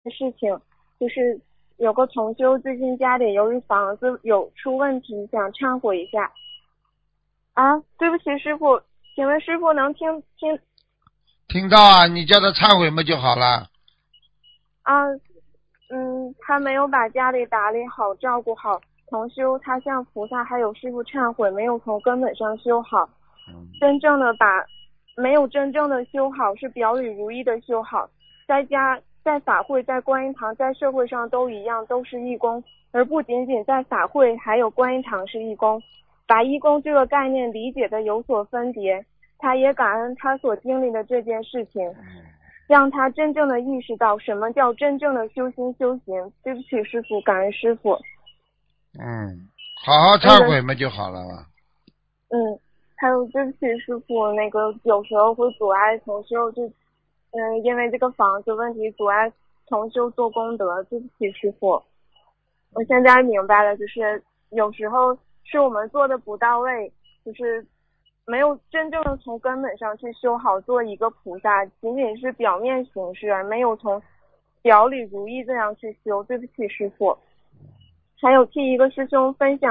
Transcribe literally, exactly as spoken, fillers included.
事情，就是有个同修最近家里由于房子有出问题，想忏悔一下。啊，对不起师傅，请问师傅能听听？ 听到啊，你叫他忏悔嘛就好了。 啊，嗯，他没有把家里打理好，照顾好。同修他向菩萨还有师傅忏悔，没有从根本上修好，真正的把没有真正的修好，是表里如一的修好。在家在法会在观音堂在社会上都一样，都是义工，而不仅仅在法会还有观音堂是义工。把义工这个概念理解的有所分别，他也感恩他所经历的这件事情，让他真正的意识到什么叫真正的修心修行。对不起师傅，感恩师傅。 嗯，好好忏悔嘛就好了嘛。 嗯，还有对不起师傅，那个有时候会阻碍同修，就嗯，因为这个房子问题阻碍同修做功德，对不起师傅。我现在明白了，就是有时候是我们做的不到位，就是没有真正的从根本上去修好做一个菩萨，仅仅是表面形式，而没有从表里如一这样去修，对不起师傅。还有替一个师兄分享